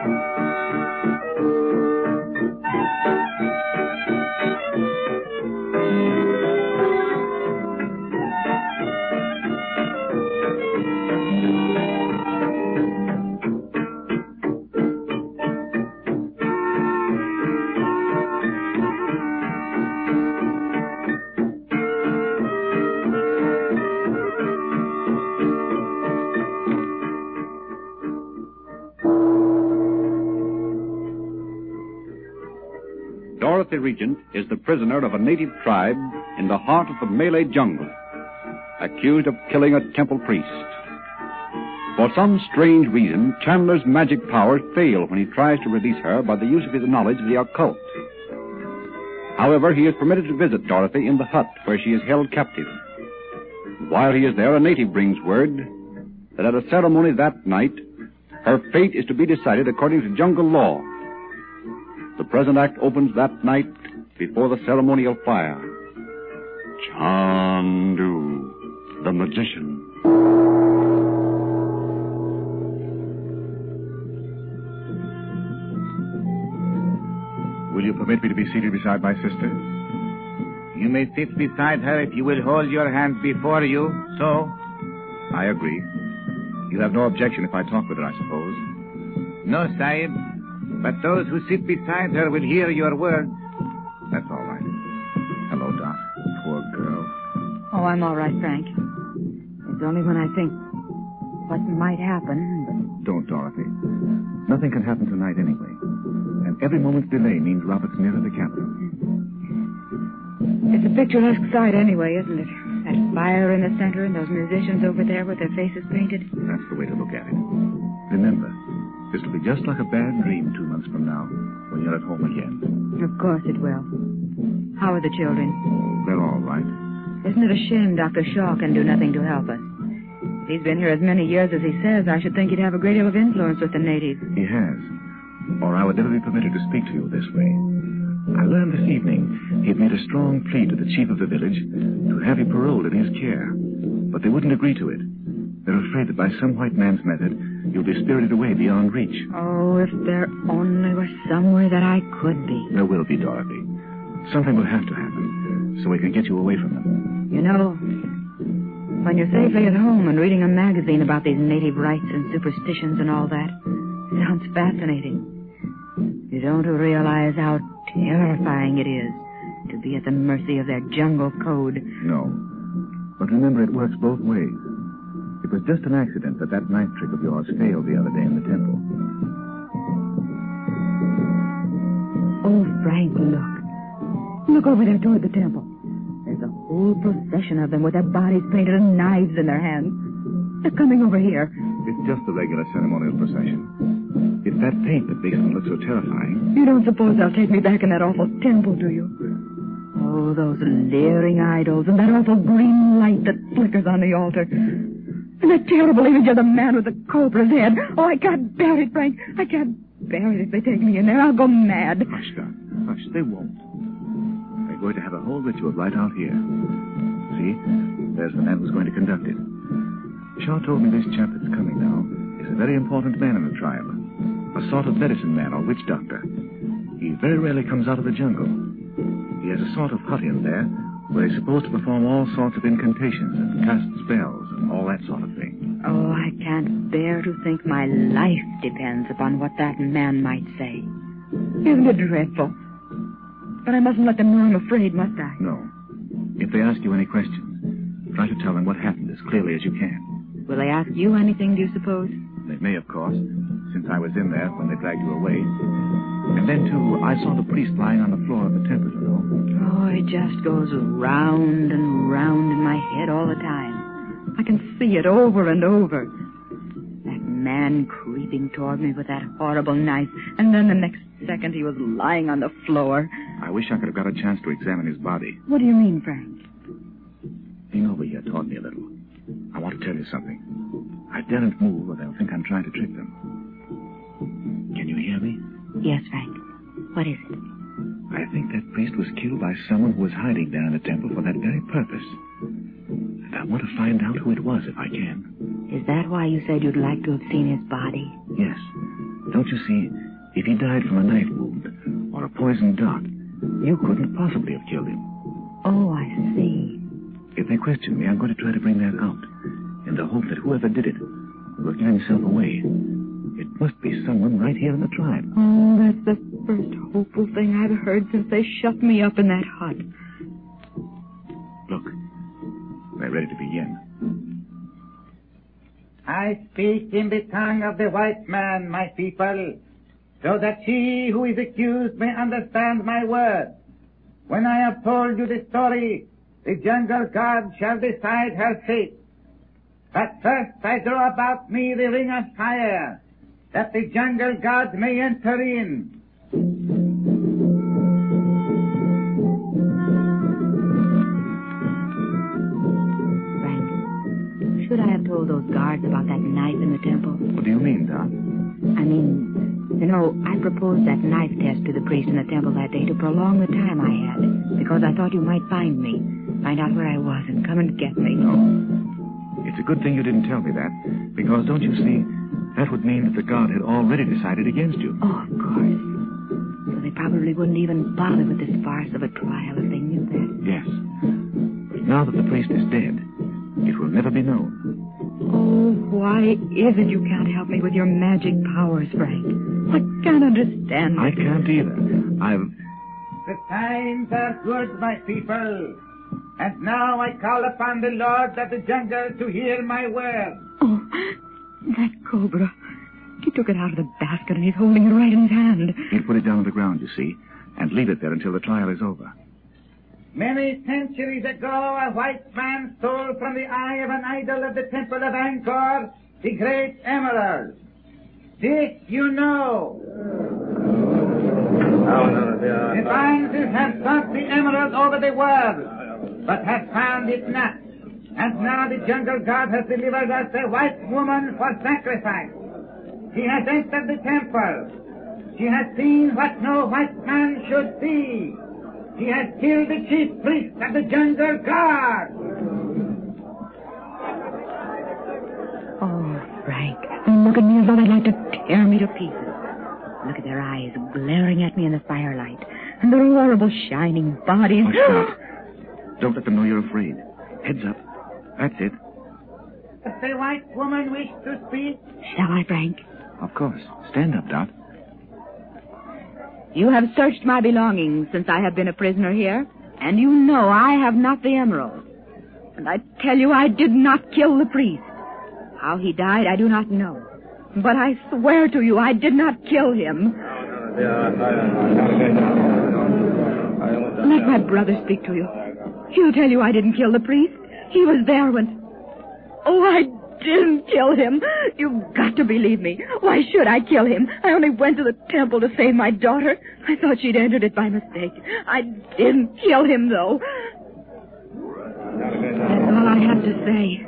Dorothy Regent is the prisoner of a native tribe in the heart of the Malay jungle, accused of killing a temple priest. For some strange reason, Chandler's magic powers fail when he tries to release her by the use of his knowledge of the occult. However, he is permitted to visit Dorothy in the hut where she is held captive. While he is there, a native brings word that at a ceremony that night, her fate is to be decided according to jungle law. The present act opens that night before the ceremonial fire. Chandu, the magician. Will you permit me to be seated beside my sister? You may sit beside her if you will hold your hands before you, so. I agree. You have no objection if I talk with her, I suppose. No, Sahib. But those who sit beside her will hear your words. That's all right. Hello, Doc. Poor girl. Oh, I'm all right, Frank. It's only when I think what might happen. Don't, Dorothy. Nothing can happen tonight anyway. And every moment's delay means Robert's nearer the capital. It's a picturesque sight anyway, isn't it? That fire in the center and those musicians over there with their faces painted. That's the way to look at it. Remember, this will be just like a bad dream 2 months from now, when you're at home again. Of course it will. How are the children? Oh, they're all right. Isn't it a shame Dr. Shaw can do nothing to help us? If he's been here as many years as he says, I should think he'd have a great deal of influence with the natives. He has. Or I would never be permitted to speak to you this way. I learned this evening he had made a strong plea to the chief of the village to have you paroled in his care. But they wouldn't agree to it. They're afraid that by some white man's method, you'll be spirited away beyond reach. Oh, if there only were somewhere that I could be. There will be, Dorothy. Something will have to happen, so we can get you away from them. You know, when you're safely at home and reading a magazine about these native rites and superstitions and all that, sounds fascinating. You don't realize how terrifying it is to be at the mercy of their jungle code. No. But remember, it works both ways. It was just an accident that knife trick of yours failed the other day in the temple. Oh, Frank, look. Look over there toward the temple. There's a whole procession of them with their bodies painted and knives in their hands. They're coming over here. It's just a regular ceremonial procession. It's that paint that makes them look so terrifying. You don't suppose they'll take me back in that awful temple, do you? Oh, those leering idols and that awful green light that flickers on the altar. And that terrible image of the man with the cobra's head. Oh, I can't bear it, Frank. I can't bear it if they take me in there. I'll go mad. Hush, Doc. Hush, they won't. They're going to have a whole ritual right out here. See? There's the man who's going to conduct it. Shaw told me this chap that's coming now is a very important man in the tribe. A sort of medicine man or witch doctor. He very rarely comes out of the jungle. He has a sort of hut in there where he's supposed to perform all sorts of incantations and cast spells and all that sort of thing. Oh, I can't bear to think my life depends upon what that man might say. Isn't it dreadful? But I mustn't let them know I'm afraid, must I? No. If they ask you any questions, try to tell them what happened as clearly as you can. Will they ask you anything, do you suppose? They may, of course, since I was in there when they dragged you away. And then, too, I saw the priest lying on the floor of the temple, you know. Oh, it just goes round and round in my head all the time. I can see it over and over. That man creeping toward me with that horrible knife, and then the next second he was lying on the floor. I wish I could have got a chance to examine his body. What do you mean, Frank? Lean over here toward me a little. I want to tell you something. I daren't move or they'll think I'm trying to trick them. Can you hear me? Yes, Frank. What is it? I think that priest was killed by someone who was hiding down in the temple for that very purpose. And I want to find out who it was if I can. Is that why you said you'd like to have seen his body? Yes. Don't you see, if he died from a knife wound or a poisoned dart, you couldn't possibly have killed him. Oh, I see. If they question me, I'm going to try to bring that out in the hope that whoever did it will give himself away. It must be someone right here in the tribe. Oh, that's the first hopeful thing I've heard since they shut me up in that hut. Look, they're ready to begin. I speak in the tongue of the white man, my people, so that he who is accused may understand my words. When I have told you the story, the jungle god shall decide her fate. But first I draw about me the ring of fire, that the jungle god may enter in. Frank, should I have told those guards about that knife in the temple? What do you mean, Doc? I mean, you know, I proposed that knife test to the priest in the temple that day to prolong the time I had, because I thought you might find me, find out where I was, and come and get me. No. It's a good thing you didn't tell me that, because, don't you see, that would mean that the god had already decided against you. Oh, of course. So they probably wouldn't even bother with this farce of a trial if they knew that. Yes. But now that the priest is dead, it will never be known. Oh, why is it you can't help me with your magic powers, Frank? I can't understand. I can't either. The times are good, my people. And now I call upon the Lord of the jungle to hear my word. Oh, that cobra. He took it out of the basket and he's holding it right in his hand. He'll put it down on the ground, you see, and leave it there until the trial is over. Many centuries ago, a white man stole from the eye of an idol of the temple of Angkor the great emerald. This you know. The Banses have sought the emerald over the world, but have found it not. And now the jungle god has delivered us a white woman for sacrifice. She has entered the temple. She has seen what no white man should see. She has killed the chief priest of the jungle god. Oh, Frank, they look at me as though they'd like to tear me to pieces. Look at their eyes glaring at me in the firelight, and their horrible shining bodies. Hush, Doc. Don't let them know you're afraid. Heads up. That's it. Does the white woman wish to speak? Shall I, Frank? Of course. Stand up, Dot. You have searched my belongings since I have been a prisoner here, and you know I have not the emerald. And I tell you I did not kill the priest. How he died, I do not know. But I swear to you I did not kill him. Let my brother speak to you. He'll tell you I didn't kill the priest. He was there when... Oh, I didn't kill him. You've got to believe me. Why should I kill him? I only went to the temple to save my daughter. I thought she'd entered it by mistake. I didn't kill him, though. That's all I have to say.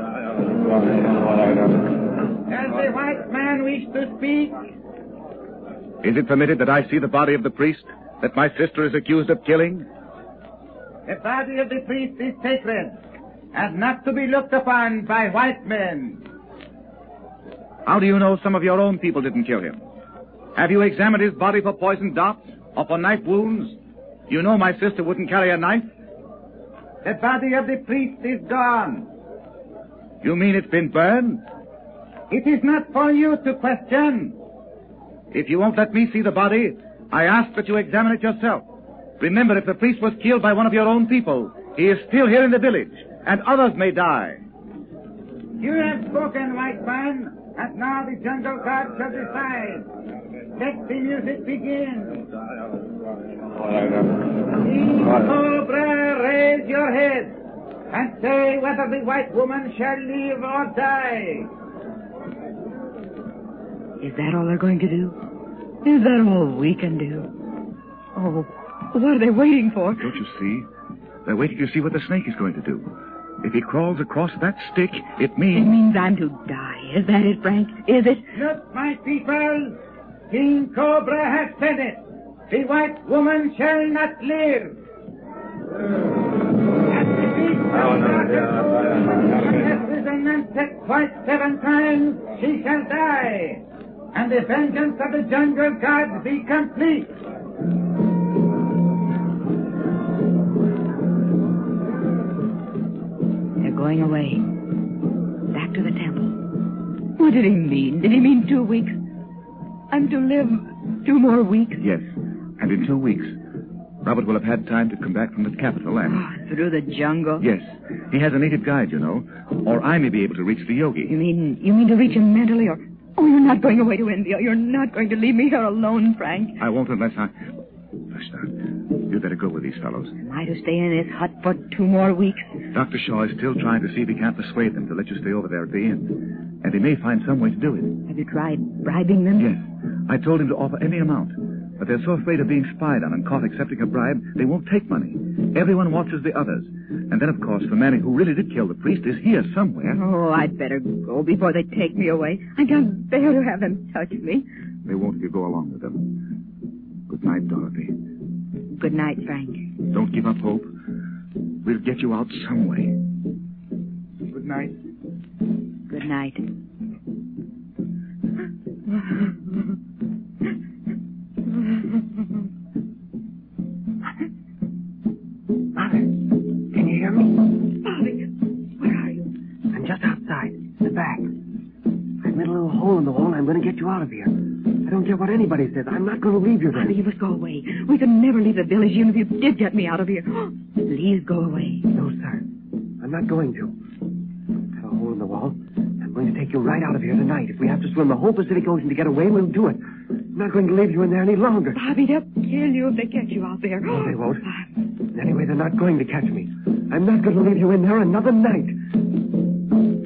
Does the white man wish to speak? Is it permitted that I see the body of the priest that my sister is accused of killing? The body of the priest is sacred and not to be looked upon by white men. How do you know some of your own people didn't kill him? Have you examined his body for poisoned darts or for knife wounds? You know my sister wouldn't carry a knife. The body of the priest is gone. You mean it's been burned? It is not for you to question. If you won't let me see the body, I ask that you examine it yourself. Remember, if the priest was killed by one of your own people, he is still here in the village, and others may die. You have spoken, white man, and now the jungle god shall decide. Let the music begin. Cobra, raise your head and say whether the white woman shall live or die. Is that all they're going to do? Is that all we can do? Oh, what are they waiting for? Don't you see? They're waiting to see what the snake is going to do. If he crawls across that stick, it means... It means I'm to die. Is that it, Frank? Is it? Look, my people, King Cobra has said it. The white woman shall not live. At the beast of has risen and set twice 7 times, she shall die. and the vengeance of the jungle gods be complete. They're going away. Back to the temple. What did he mean? Did he mean 2 weeks? I'm to live 2 more weeks? Yes. And in 2 weeks, Robert will have had time to come back from the capital and... Oh, through the jungle? Yes. He has a native guide, you know. Or I may be able to reach the yogi. You mean to reach him mentally, or... Oh, you're not going away to India. You're not going to leave me here alone, Frank. I won't unless I... Listen, you'd better go with these fellows. Am I to stay in this hut for 2 more weeks? Dr. Shaw is still trying to see if he can't persuade them to let you stay over there at the inn. And he may find some way to do it. Have you tried bribing them? Yes. I told him to offer any amount. But they're so afraid of being spied on and caught accepting a bribe, they won't take money. Everyone watches the others. And then, of course, the man who really did kill the priest is here somewhere. Oh, I'd better go before they take me away. I can't bear to have them touch me. They won't if you go along with them. Good night, Dorothy. Good night, Frank. Don't give up hope. We'll get you out some way. Good night. Good night. Mother, can you hear me? Bobby, where are you? I'm just outside, in the back. I've made a little hole in the wall and I'm going to get you out of here. I don't care what anybody says. I'm not going to leave you there. Bobby, you must go away. We can never leave the village even if you did get me out of here. Please go away. No, sir. I'm not going to. I have a hole in the wall. I'm going to take you right out of here tonight. If we have to swim the whole Pacific Ocean to get away, we'll do it. I'm not going to leave you in there any longer. Bobby, they'll kill you if they catch you out there. No, they won't. Anyway, they're not going to catch me. I'm not going to leave you in there another night.